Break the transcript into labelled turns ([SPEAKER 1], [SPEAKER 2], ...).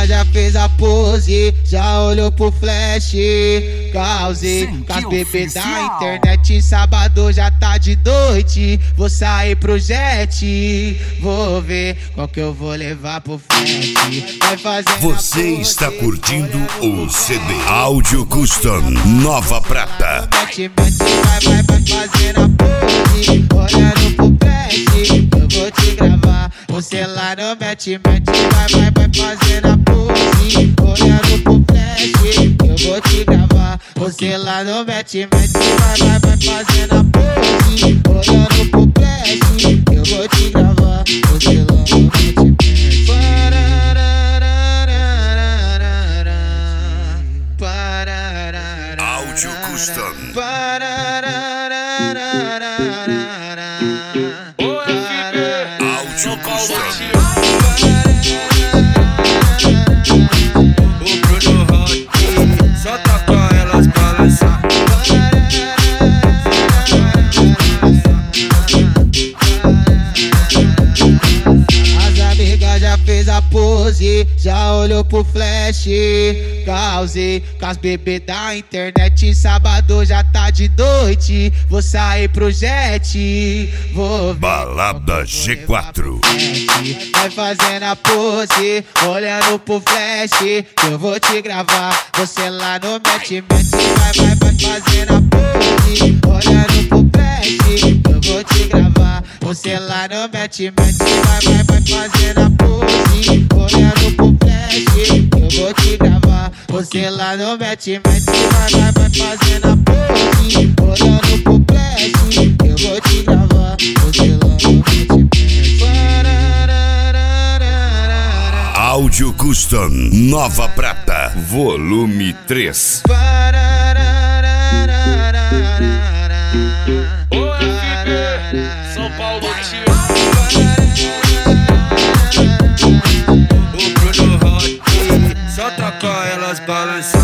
[SPEAKER 1] amigas já fez a pose, já olhou pro flash. Causei com as bebês da internet. Sábado já tá de noite, vou sair pro jet. Vou ver qual que eu vou levar pro flash. Vai fazer.
[SPEAKER 2] Você está curtindo o CD Áudio Custom Nova Prata.
[SPEAKER 1] Vai fazer a pose, olhando pro flash. Eu vou te gravar, você lá no mete. Vai fazer a pose, olhando pro flash. Eu vou te gravar, você lá no mete. Vai fazer a pose, olhando pro flash. Eu vou te gravar, você lá no mete.
[SPEAKER 2] Áudio Custom. Áudio Custom.
[SPEAKER 3] O Bruno Hot só toca elas balançar.
[SPEAKER 1] As amigas já fez a pose, já olhou pro flash. Causei com as bebês da internet. Sábado já tá de noite, vou sair pro jet. Vou ver
[SPEAKER 2] Balada G4.
[SPEAKER 1] vai fazendo a pose, olhando pro flash. Eu vou te gravar, você lá no mete. Vai fazendo a pose, olhando pro flash. Eu vou te gravar, você lá no mete. Vai fazendo a pose, olhando pro flash. Eu vou te gravar, você lá no mete. Vai fazendo a pose, olhando pro flash. Eu vou te gravar, você lá no mete.
[SPEAKER 2] Áudio Custom Nova Prata, volume 3.
[SPEAKER 3] O FB, São Paulo tio. O Bruno Hot só toca elas balançar.